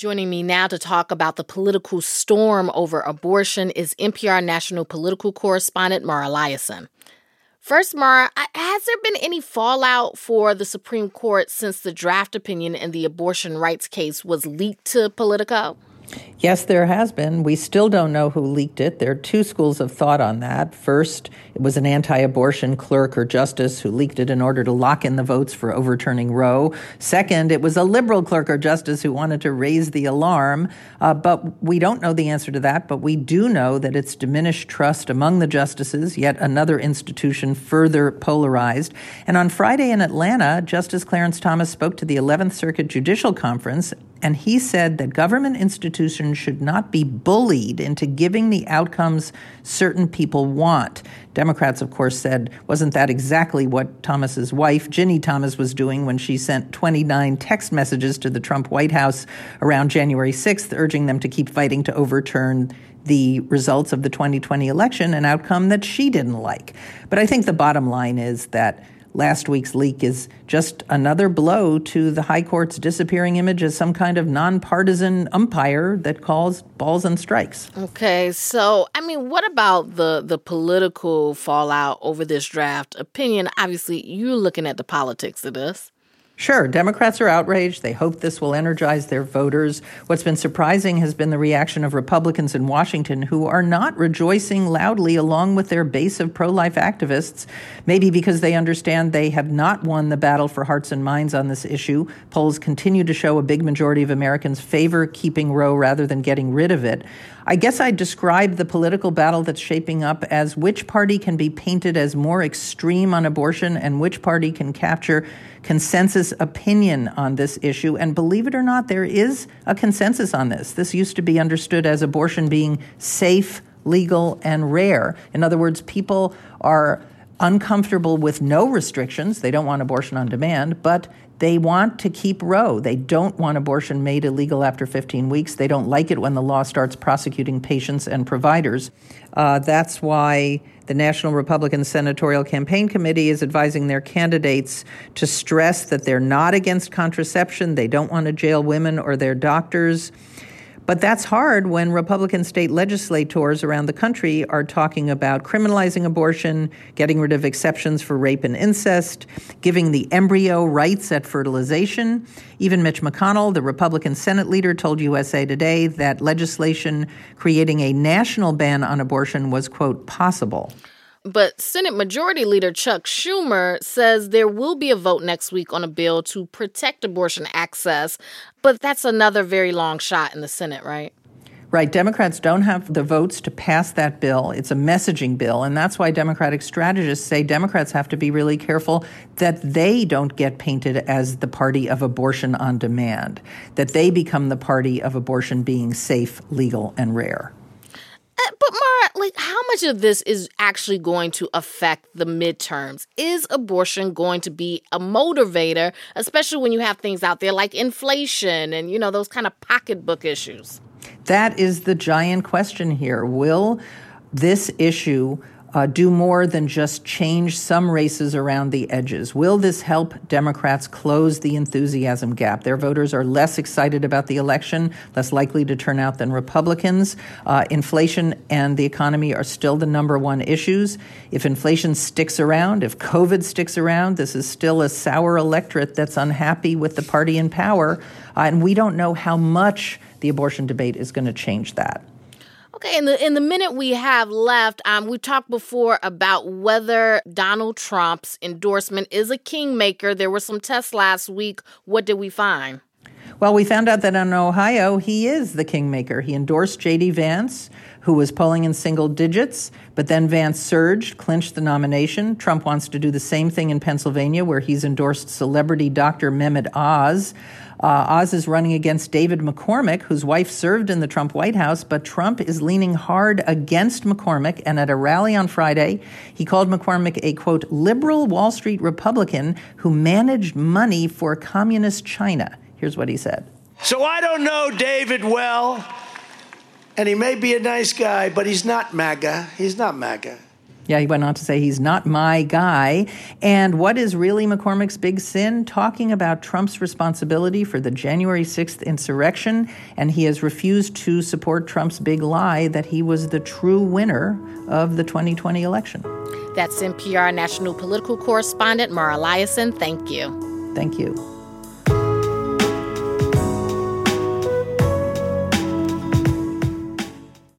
Joining me now to talk about the political storm over abortion is NPR national political correspondent Mara Liasson. First, Mara, has there been any fallout for the Supreme Court since the draft opinion in the abortion rights case was leaked to Politico? Yes, there has been. We still don't know who leaked it. There are two schools of thought on that. First, it was an anti-abortion clerk or justice who leaked it in order to lock in the votes for overturning Roe. Second, it was a liberal clerk or justice who wanted to raise the alarm. But we don't know the answer to that. But we do know that it's diminished trust among the justices, yet another institution further polarized. And on Friday in Atlanta, Justice Clarence Thomas spoke to the 11th Circuit Judicial Conference, and he said that government institutions should not be bullied into giving the outcomes certain people want. Democrats, of course, said, wasn't that exactly what Thomas's wife, Ginny Thomas, was doing when she sent 29 text messages to the Trump White House around January 6th, urging them to keep fighting to overturn the results of the 2020 election, an outcome that she didn't like. But I think the bottom line is that last week's leak is just another blow to the high court's disappearing image as some kind of nonpartisan umpire that calls balls and strikes. Okay, so, what about the political fallout over this draft opinion? Obviously, you're looking at the politics of this. Sure, Democrats are outraged. They hope this will energize their voters. What's been surprising has been the reaction of Republicans in Washington who are not rejoicing loudly along with their base of pro-life activists, maybe because they understand they have not won the battle for hearts and minds on this issue. Polls continue to show a big majority of Americans favor keeping Roe rather than getting rid of it. I guess I'd describe the political battle that's shaping up as which party can be painted as more extreme on abortion and which party can capture consensus opinion on this issue. And believe it or not, there is a consensus on this. This used to be understood as abortion being safe, legal, and rare. In other words, people are uncomfortable with no restrictions. They don't want abortion on demand, but they want to keep Roe. They don't want abortion made illegal after 15 weeks. They don't like it when the law starts prosecuting patients and providers. That's why the National Republican Senatorial Campaign Committee is advising their candidates to stress that they're not against contraception. They don't want to jail women or their doctors. But that's hard when Republican state legislators around the country are talking about criminalizing abortion, getting rid of exceptions for rape and incest, giving the embryo rights at fertilization. Even Mitch McConnell, the Republican Senate leader, told USA Today that legislation creating a national ban on abortion was, quote, possible. But Senate Majority Leader Chuck Schumer says there will be a vote next week on a bill to protect abortion access. But that's another very long shot in the Senate, right? Right. Democrats don't have the votes to pass that bill. It's a messaging bill. And that's why Democratic strategists say Democrats have to be really careful that they don't get painted as the party of abortion on demand, that they become the party of abortion being safe, legal, and rare. But Mara, how much of this is actually going to affect the midterms? Is abortion going to be a motivator, especially when you have things out there like inflation and, those kind of pocketbook issues? That is the giant question here. Will this issue do more than just change some races around the edges? Will this help Democrats close the enthusiasm gap? Their voters are less excited about the election, less likely to turn out than Republicans. Inflation and the economy are still the number one issues. If inflation sticks around, if COVID sticks around, this is still a sour electorate that's unhappy with the party in power. And we don't know how much the abortion debate is going to change that. Okay, in the minute we have left, we talked before about whether Donald Trump's endorsement is a kingmaker. There were some tests last week. What did we find? Well, we found out that in Ohio, he is the kingmaker. He endorsed J.D. Vance, who was polling in single digits, but then Vance surged, clinched the nomination. Trump wants to do the same thing in Pennsylvania, where he's endorsed celebrity Dr. Mehmet Oz. Oz is running against David McCormick, whose wife served in the Trump White House, but Trump is leaning hard against McCormick. And at a rally on Friday, he called McCormick a, quote, liberal Wall Street Republican who managed money for communist China. Here's what he said. So I don't know David well, and he may be a nice guy, but he's not MAGA. He's not MAGA. Yeah, he went on to say he's not my guy. And what is really McCormick's big sin? Talking about Trump's responsibility for the January 6th insurrection, and he has refused to support Trump's big lie that he was the true winner of the 2020 election. That's NPR national political correspondent Mara Liasson. Thank you. Thank you.